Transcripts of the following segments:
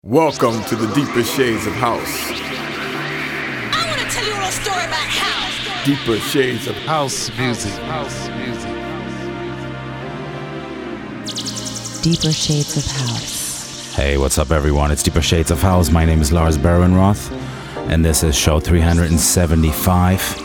Welcome to the deeper shades of house. I want to tell you a little story about house. Deeper shades of house music. Deeper Shades of House. Hey, what's up everyone? It's Deeper Shades of House. My name is Lars Barenroth, and this is show 375.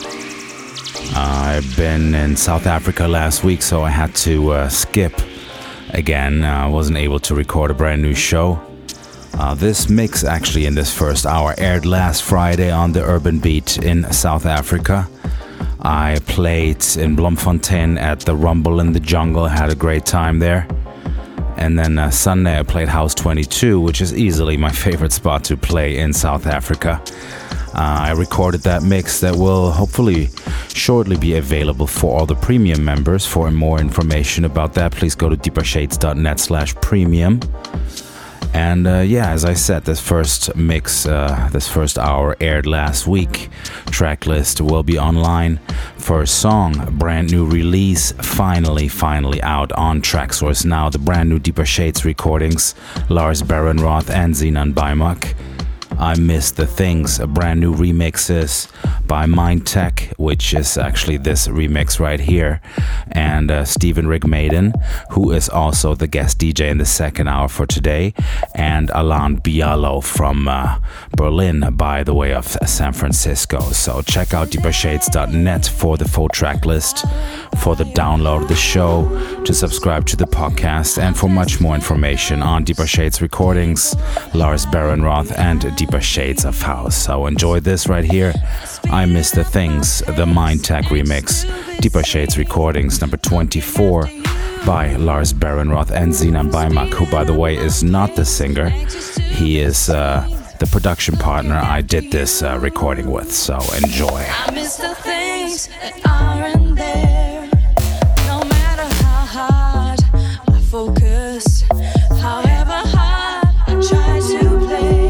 I've been in South Africa last week, so I had to skip again. I wasn't able to record a brand new show. This mix actually in this first hour aired last Friday on the Urban Beat in South Africa. I played in Bloemfontein at the Rumble in the Jungle, had a great time there. And then Sunday I played House 22, which is easily my favorite spot to play in South Africa. I recorded that mix that will hopefully shortly be available for all the premium members. For more information about that, please go to deepershades.net/premium. And as I said, this first mix, this first hour aired last week. Track list will be online. First song, brand new release, finally out on Traxsource now. The brand new Deeper Shades recordings, Lars Barenroth and Zenon Baimak. I Miss the Things, brand new remixes by Mindtech, which is actually this remix right here, and Stephen Rigmaiden, who is also the guest DJ in the second hour for today, and Alan Bialo from Berlin, by the way of San Francisco. So check out deepershades.net for the full track list, for the download of the show, to subscribe to the podcast, and for much more information on Deeper Shades recordings, Lars Barenroth, and Deeper Shades of House. So enjoy this right here. I Miss the Things, the Mindtech remix. Deeper Shades recordings number 24 by Lars Barenroth and Zenon Baimak, who by the way is not the singer. He is the production partner I did this recording with. So enjoy. I miss the things that aren't there. No matter how hard I focus, however hard I try to play.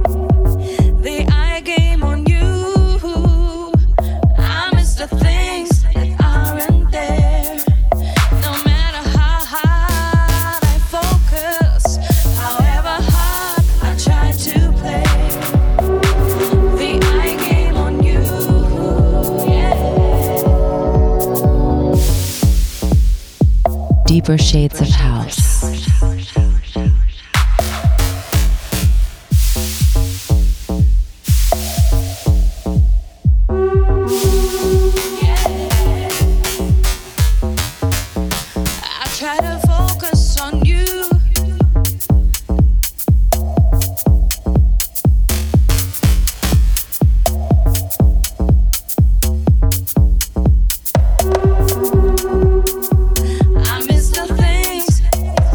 Deeper Shades of House. I miss the things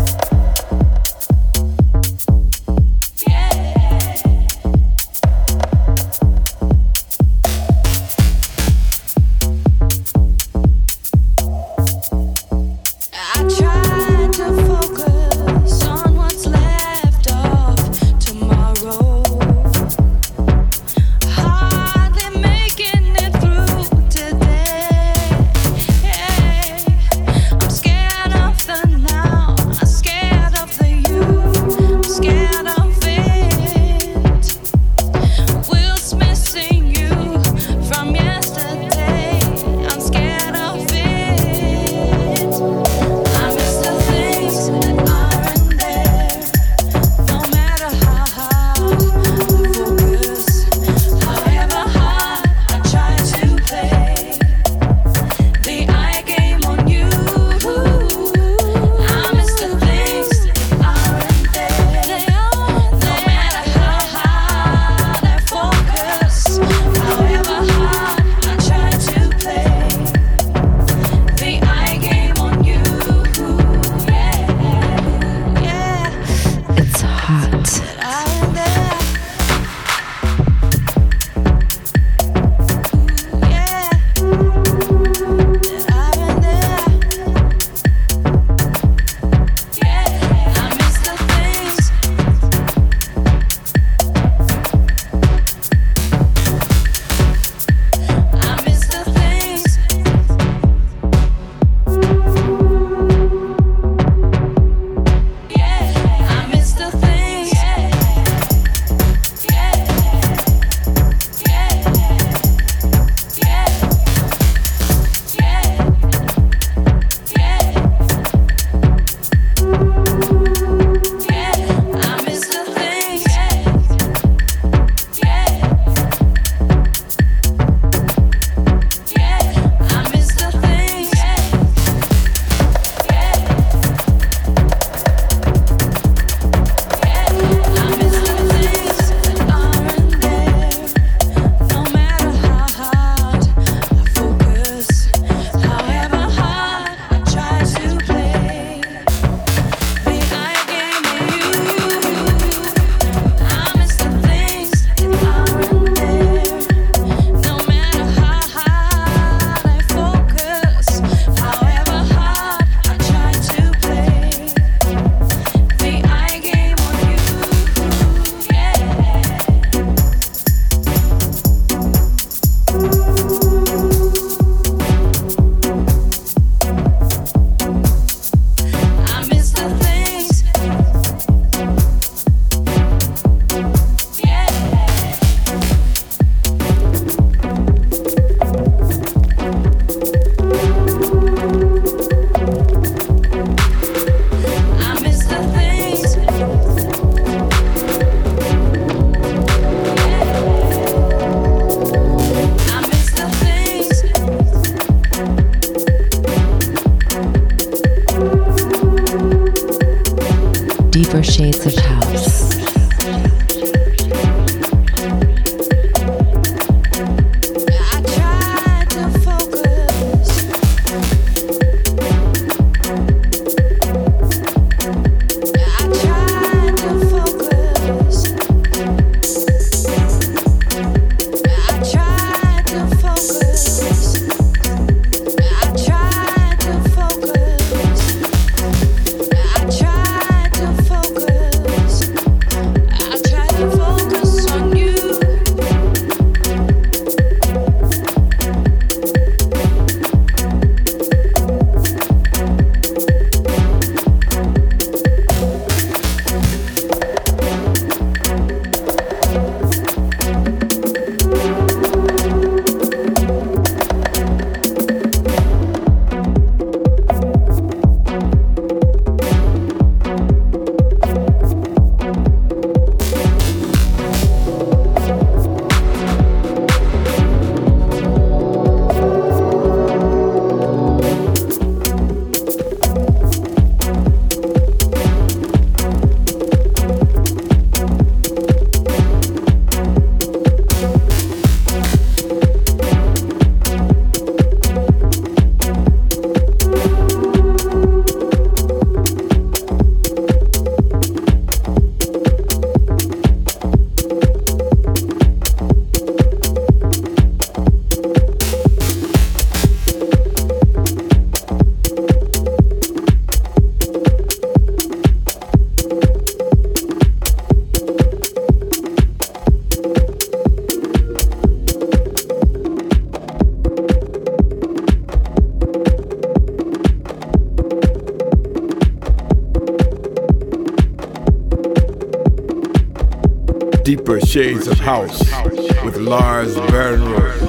Deeper Shades of House with Lars Bernroth.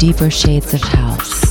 Deeper Shades of House.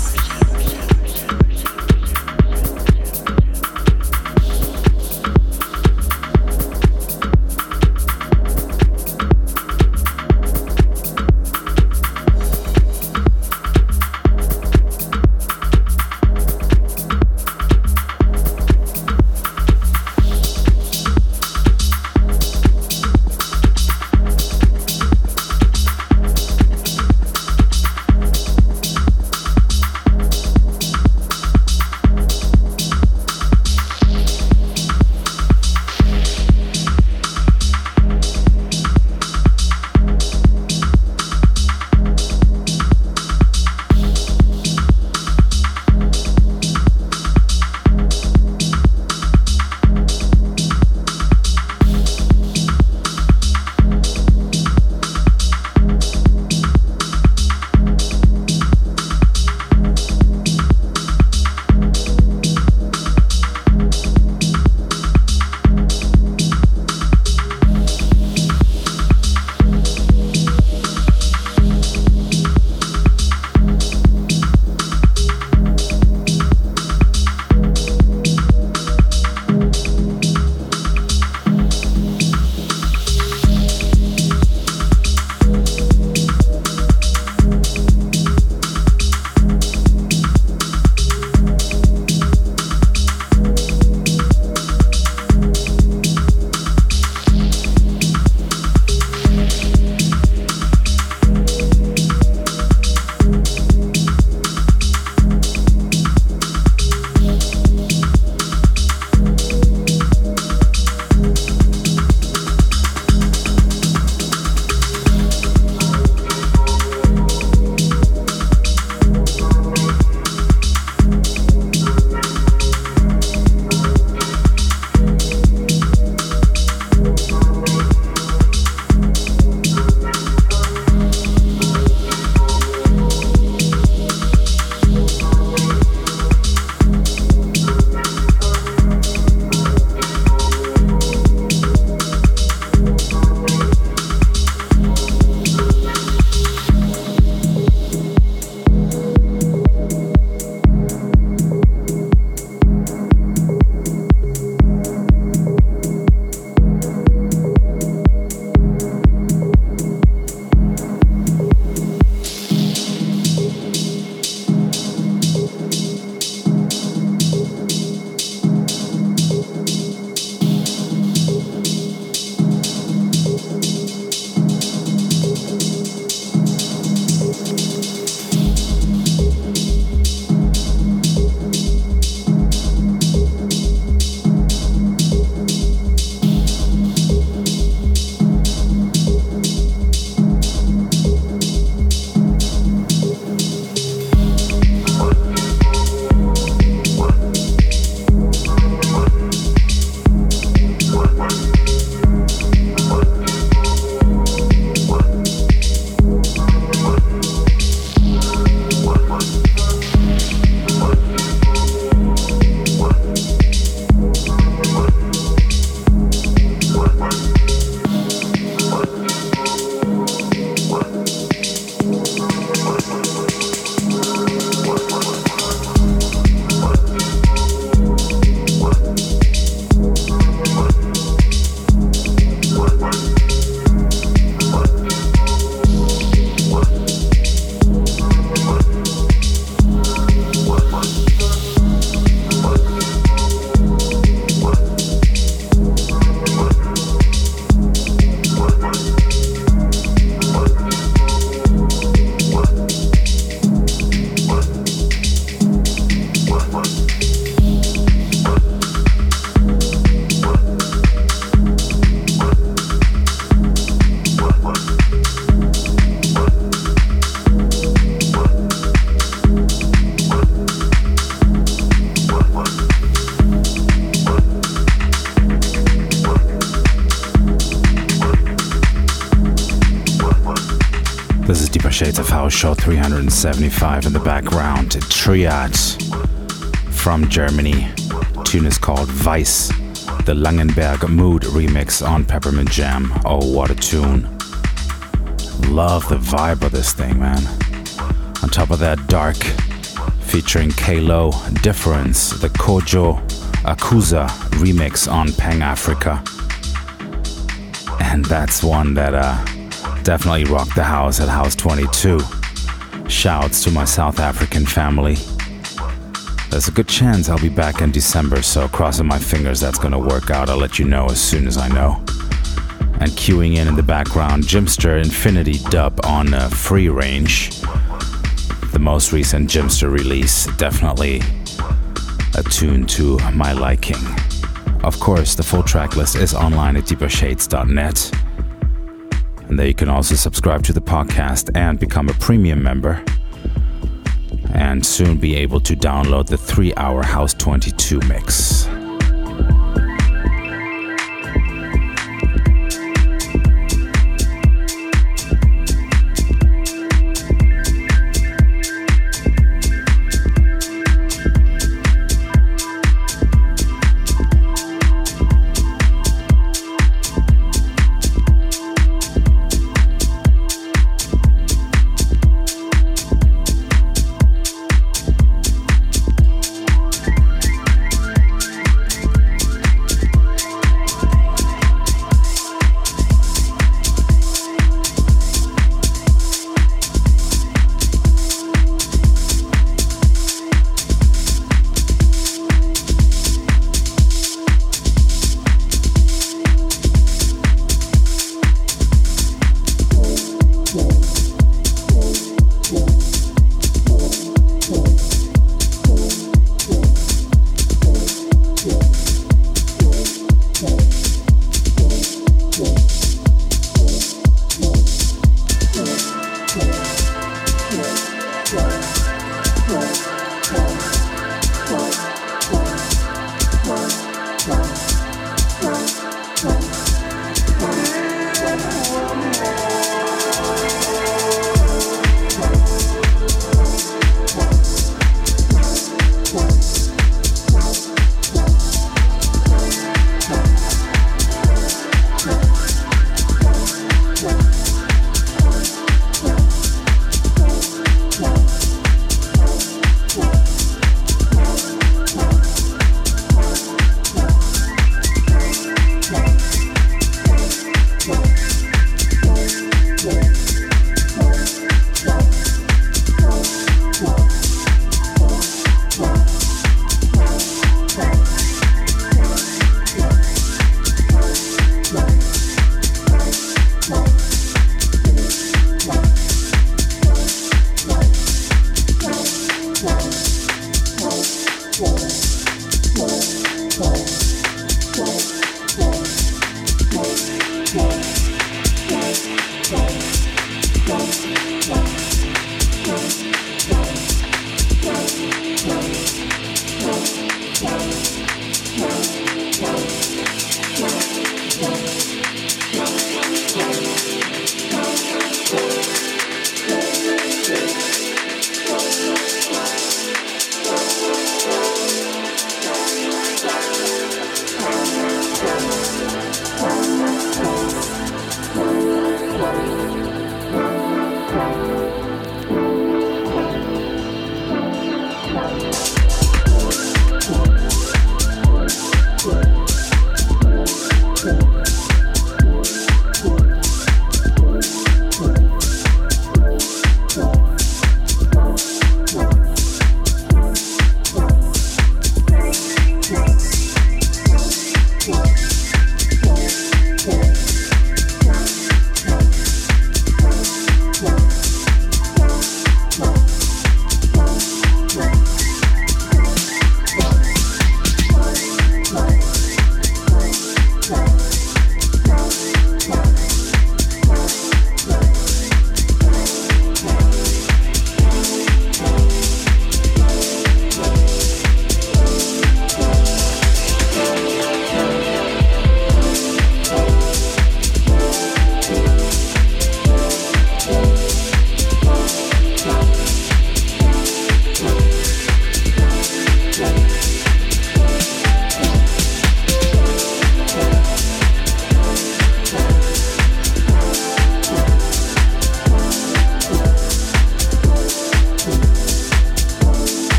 This is Deeper Shades of House, show 375 in the background. Triad from Germany. Tune is called Weiss, the Langenberg Mood remix on Peppermint Jam. Oh, what a tune. Love the vibe of this thing, man. On top of that, Dark featuring K-Lo, Difference, the Kojo Akuza remix on Pang Africa. And that's one that definitely rocked the house at House 22. Shouts to my South African family. There's a good chance I'll be back in December, so crossing my fingers that's gonna work out. I'll let you know as soon as I know. And queuing in the background, Jimster Infinity dub on Free Range. The most recent Jimster release, definitely a tune to my liking. Of course, the full track list is online at deepershades.net. And there you can also subscribe to the podcast and become a premium member. And soon be able to download the 3-hour House 22 mix.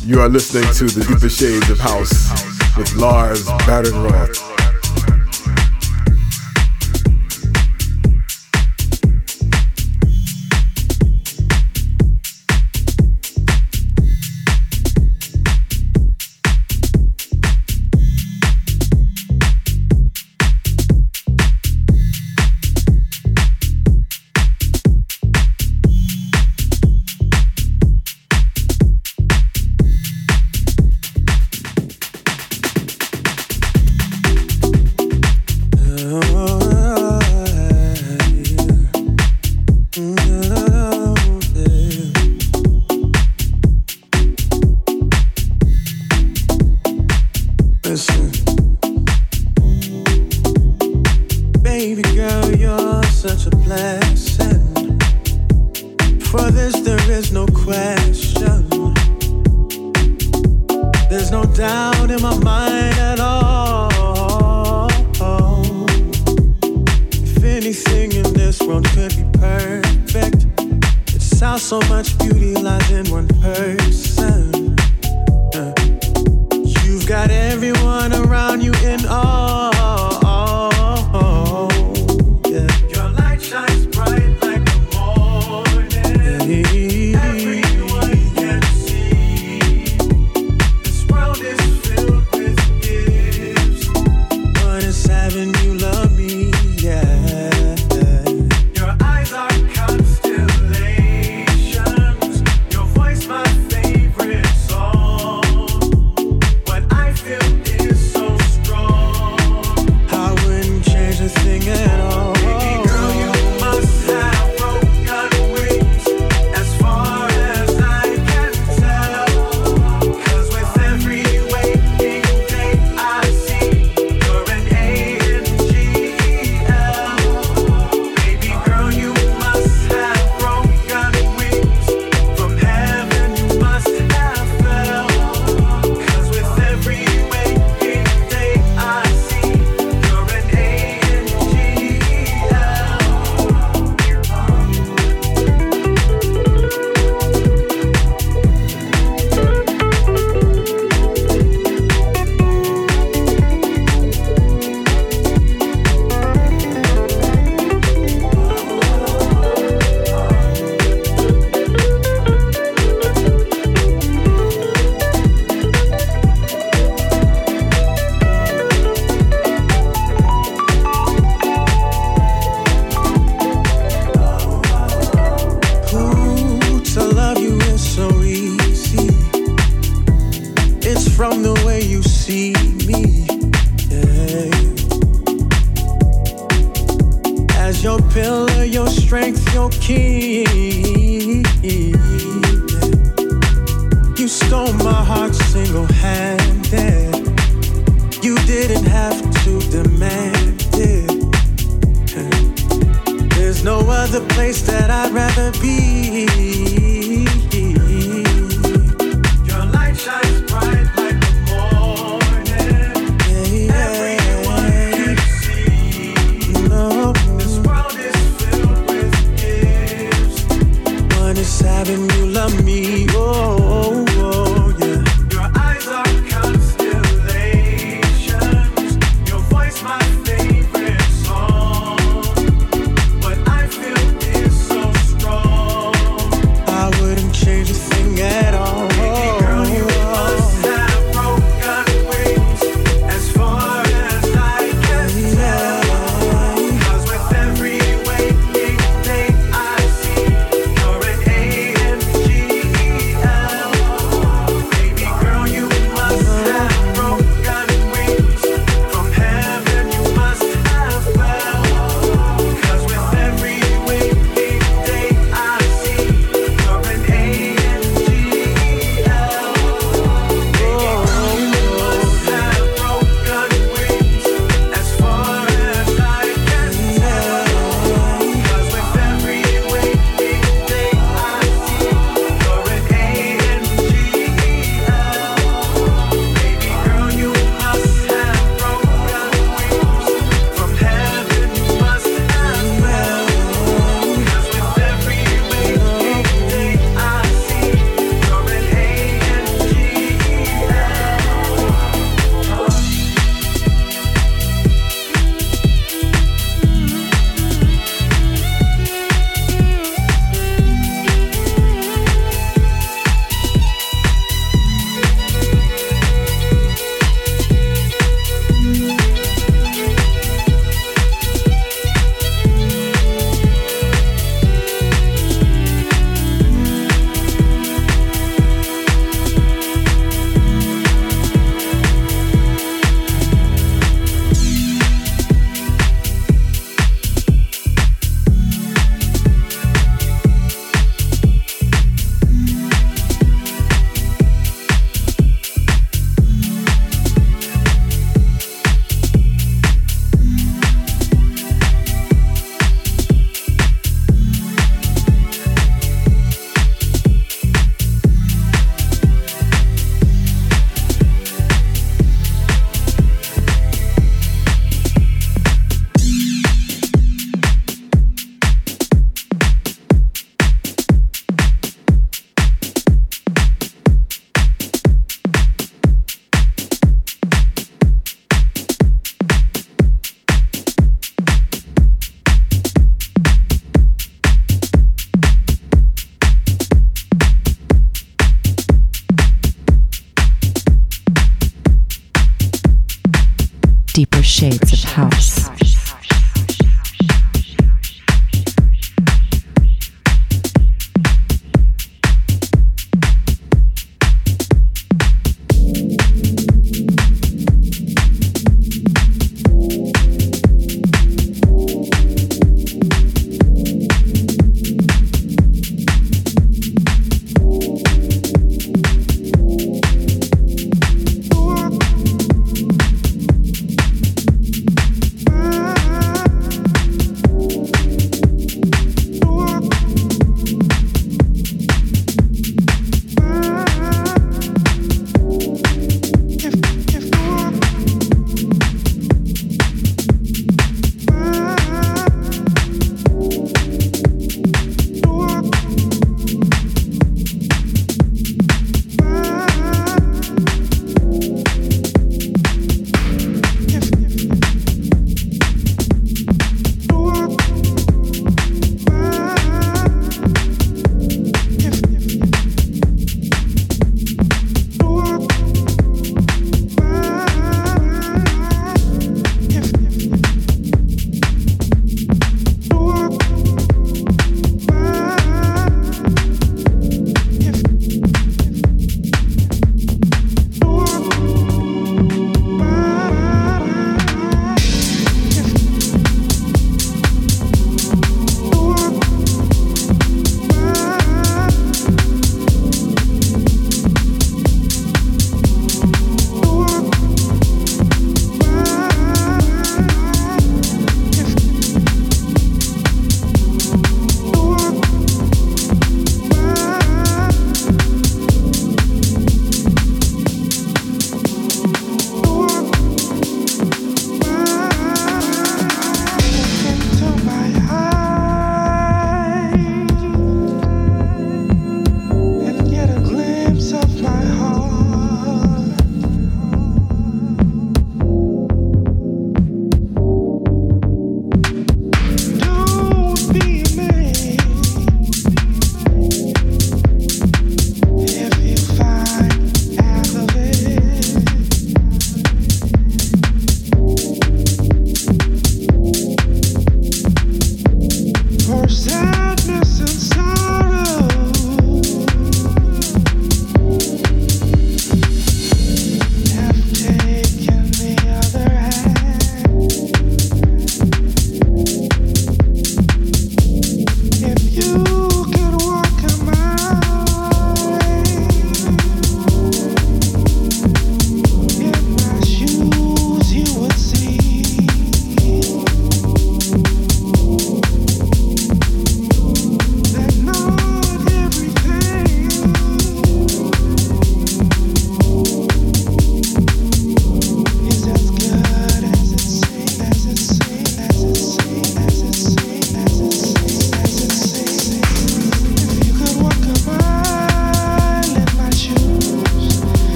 You are listening to The Deeper Shades of House with Lars Badenroth. Change House.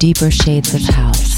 Deeper Shades of House.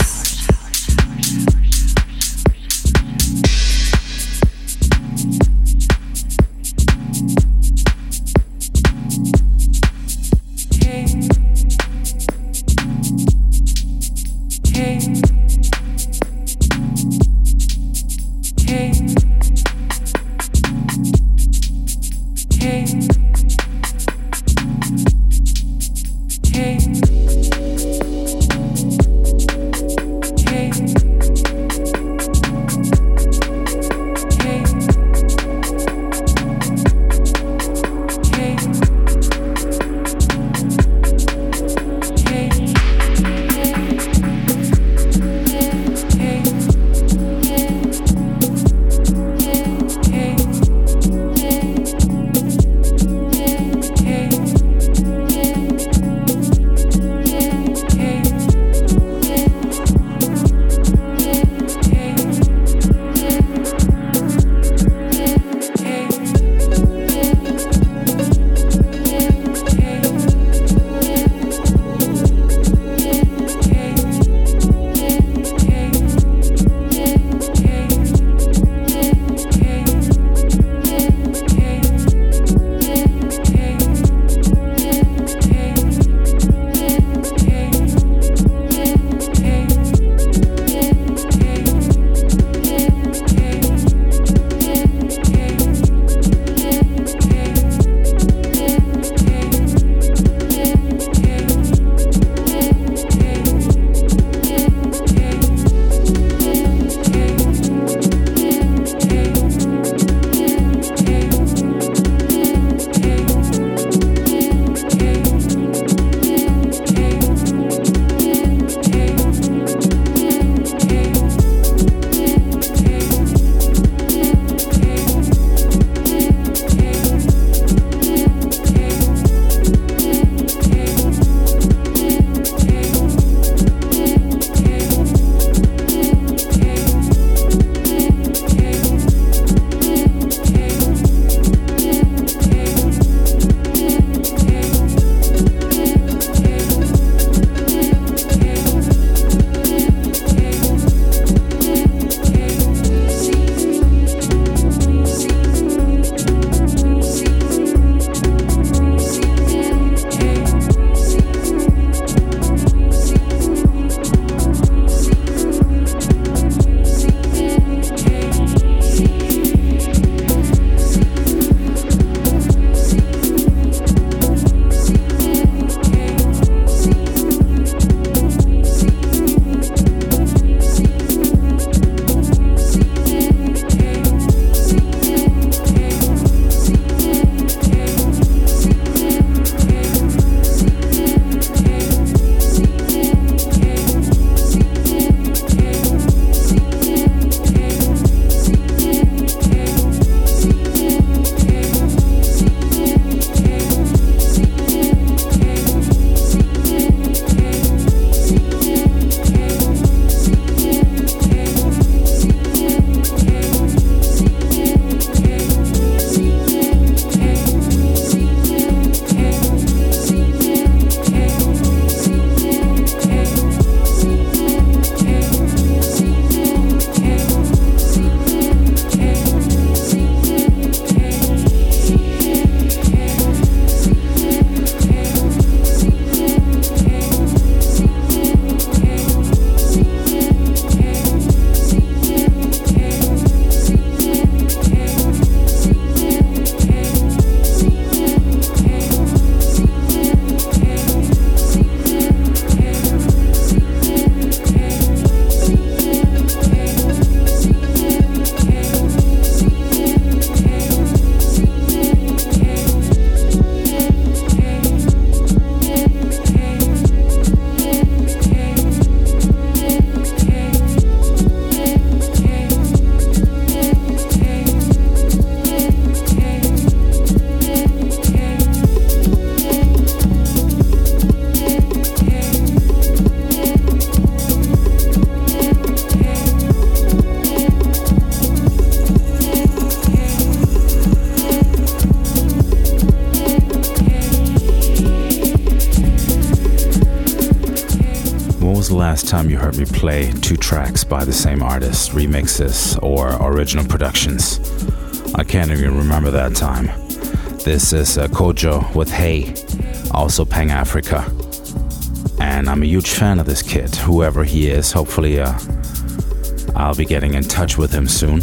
last time you heard me play 2 tracks by the same artist, remixes or original productions. I can't even remember that time. This is Kojo with Hey, also Pang Africa. And I'm a huge fan of this kid, whoever he is. Hopefully I'll be getting in touch with him soon.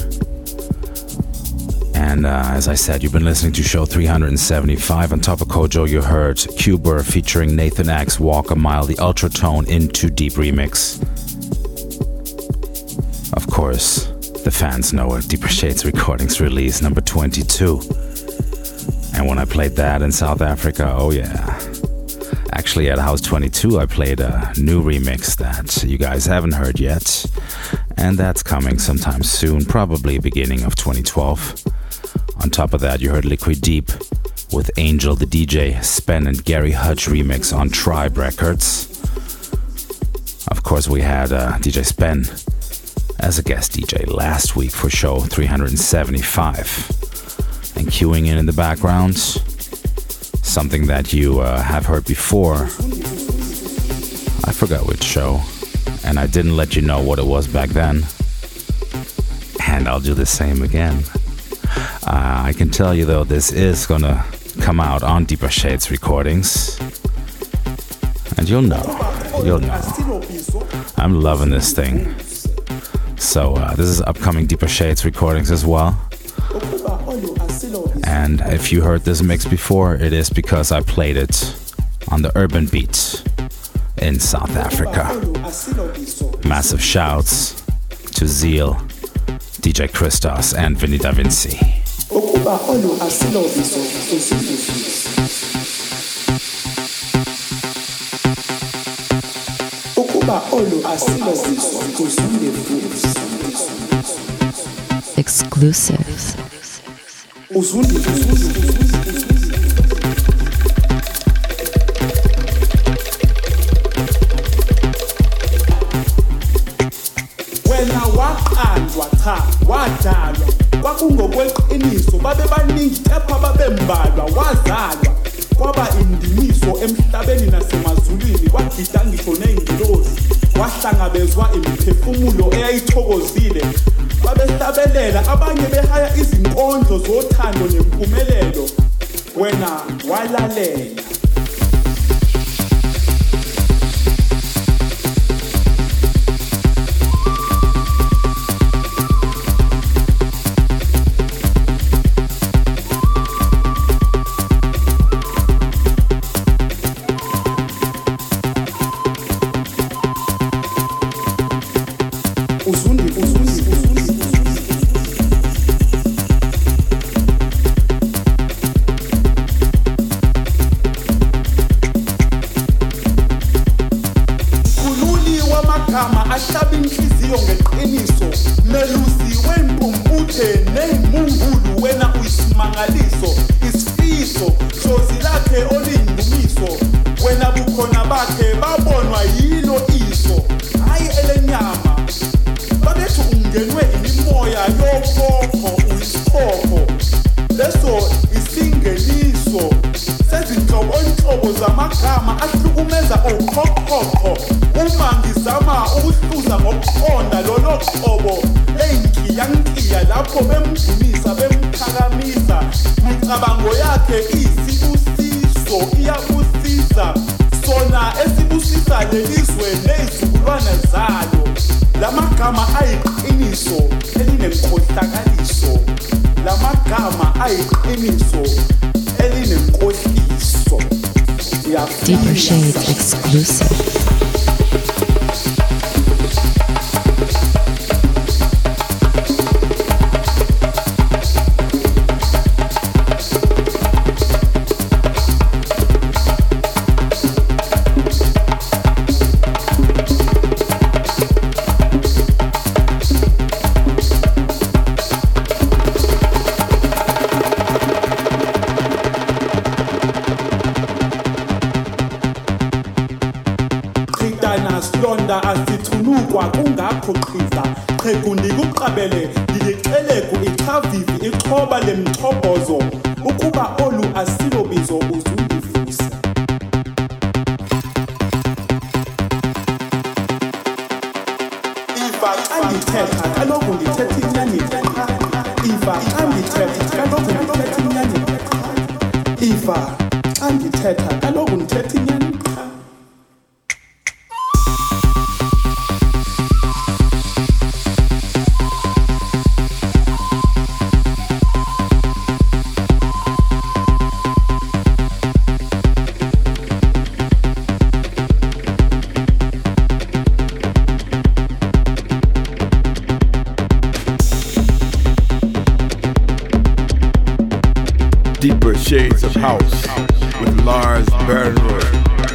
And as I said, you've been listening to show 375. On top of Kojo, you heard Cuber featuring Nathan X, Walk a Mile, the Ultratone Into Deep remix. Of course, the fans know it. Deeper Shades Recordings release number 22. And when I played that in South Africa, oh yeah. Actually, at House 22, I played a new remix that you guys haven't heard yet. And that's coming sometime soon, probably beginning of 2012. On top of that, you heard Liquid Deep with Angel the DJ, Spen and Gary Hutch remix on Tribe Records. Of course, we had DJ Spen as a guest DJ last week for show 375. And queuing in the background, something that you have heard before. I forgot which show, and I didn't let you know what it was back then. And I'll do the same again. I can tell you though, this is gonna come out on Deeper Shades Recordings. And you'll know. I'm loving this thing. So this is upcoming Deeper Shades Recordings as well. And if you heard this mix before, it is because I played it on the Urban Beat in South Africa. Massive shouts to Zeal, DJ Christos and Vinny Da Vinci. Exclusives. Wena waqanjwa cha wadalwa kwakungokweqiniso babebaningi kepha babembalwa wazalwa kwaba indimiso emhlabeni nasemazulwini wagida ngisho neingilosi wahlangabezwa imiphefumulo eyayithokozile babehlabelela abanye behaya izinkondlo zothando nempumelelo wena walalela. Deeper Shades exclusive. ifa xa ndithetha kaloku ndithetha inyani ifa xa ndithetha kaloku ndithetha inyani ifa xa ndithetha kaloku ndithetha inyani Deeper Shades of House with Lars Bernroth.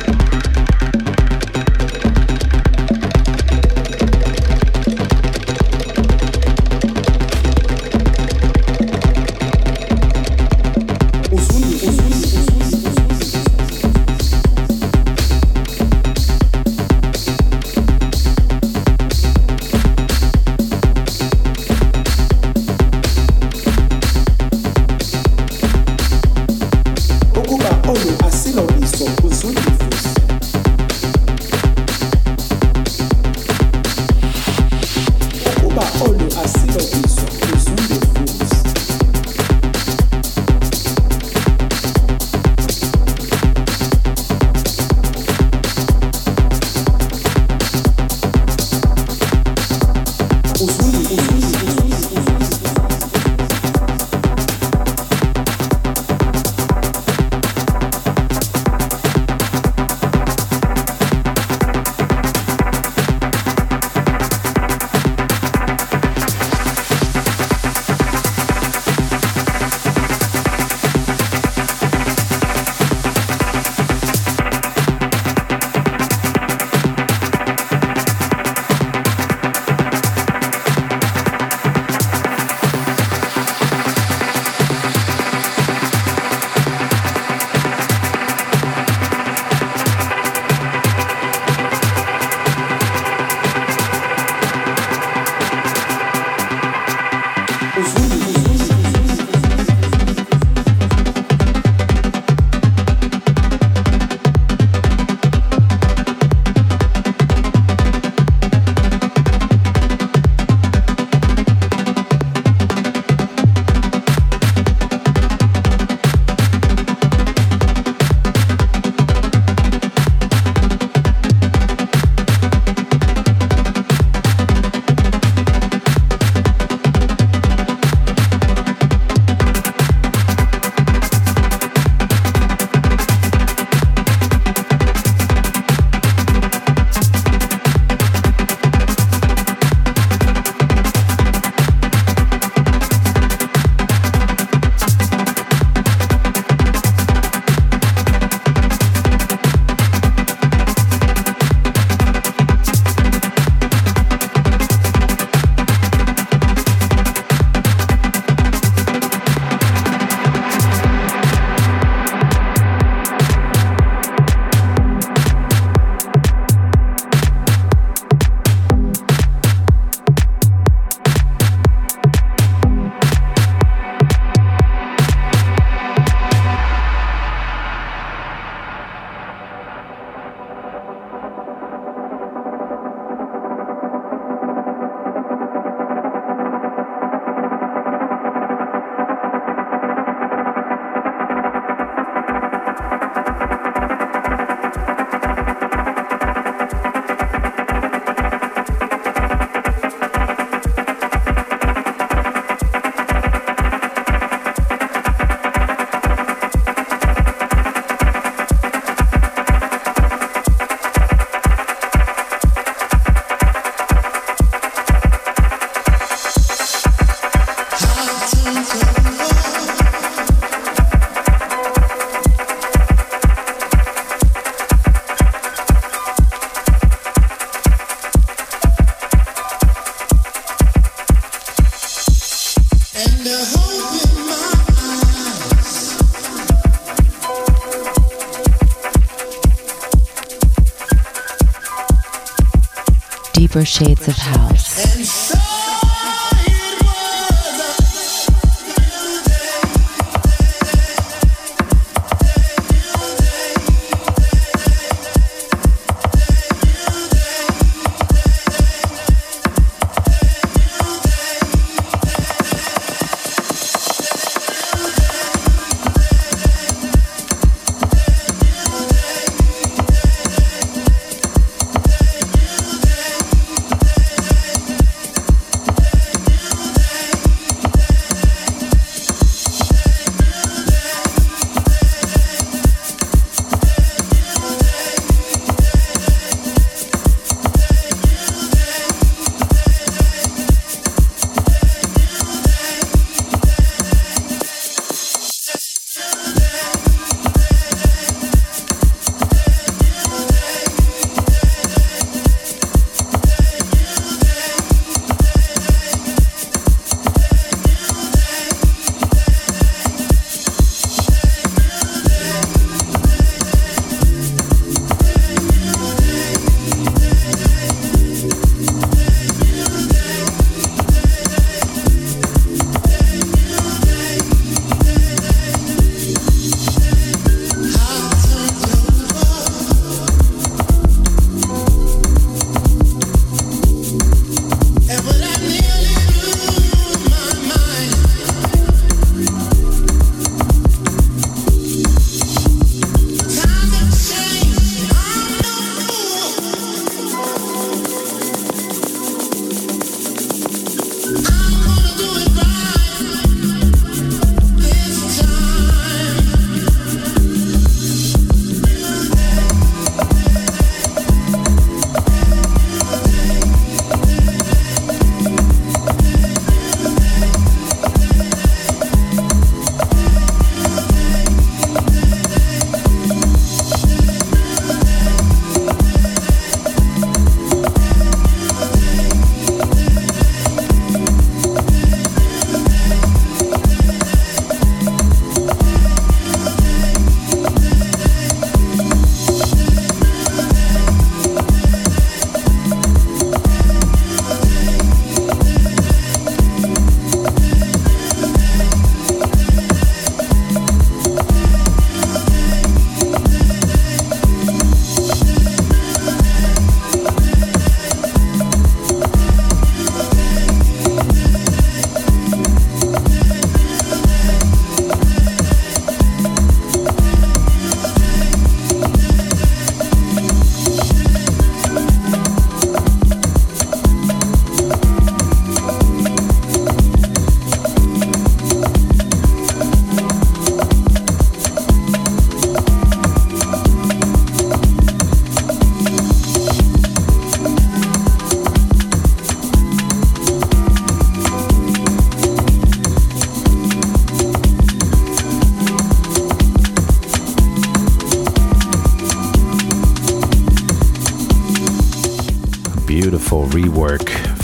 Deeper Shades of House.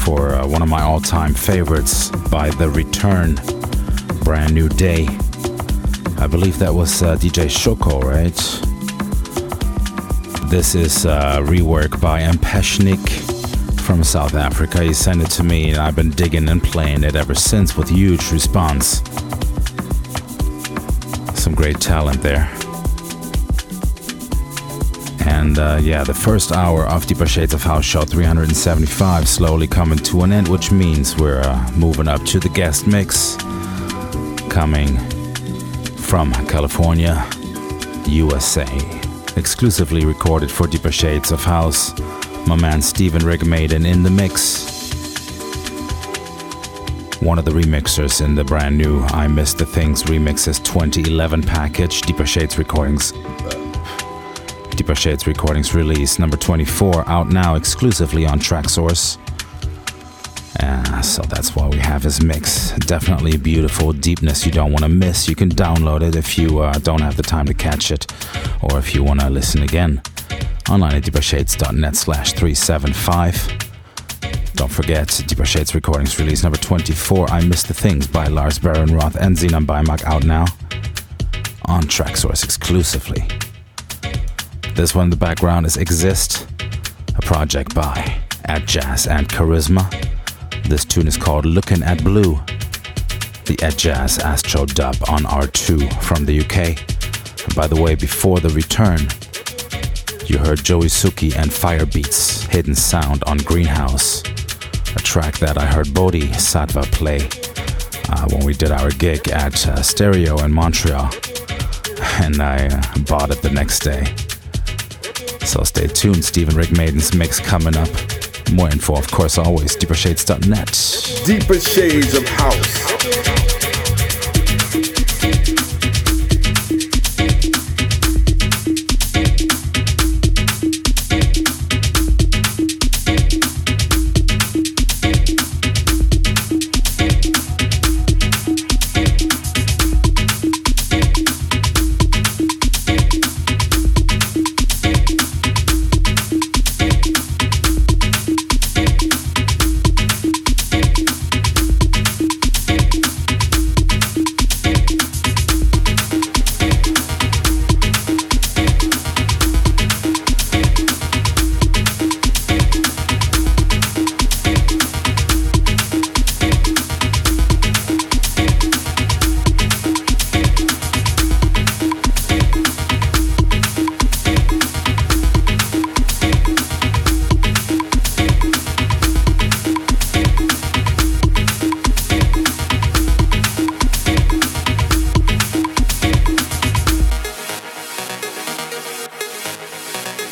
for one of my all-time favorites by The Return, Brand New Day. I believe that was DJ Shoko, right? This is a rework by Mpeshnik from South Africa. He sent it to me and I've been digging and playing it ever since with huge response. Some great talent there. And yeah, the first hour of Deeper Shades of House Show 375 slowly coming to an end, which means we're moving up to the guest mix coming from California, USA. Exclusively recorded for Deeper Shades of House. My man Stephen Rigmaiden in the mix. One of the remixers in the brand new I Miss the Things Remixes 2011 package, Deeper Shades Recordings release number 24, out now exclusively on Traxsource. So that's why we have his mix. Definitely beautiful deepness you don't want to miss. You can download it if you don't have the time to catch it, or if you want to listen again. Online at deepershades.net/375. Don't forget, Deeper Shades Recordings release number 24, I Miss the Things by Lars Baron-Roth and Xenon Bimak, out now on Traxsource exclusively. This one in the background is Exist, a project by Jazz and Charisma. This tune is called Looking at Blue, the Jazz Astro dub on R2 from the UK. And by the way, before The Return, you heard Joey Suki and Firebeats, Hidden Sound on Greenhouse, a track that I heard Bodhi Sattva play when we did our gig at Stereo in Montreal, and I bought it the next day. So stay tuned, Stephen Rigmaiden's mix coming up. More info, of course, always, deepershades.net. Deeper Shades of House.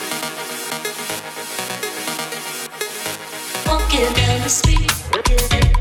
Walking down the street.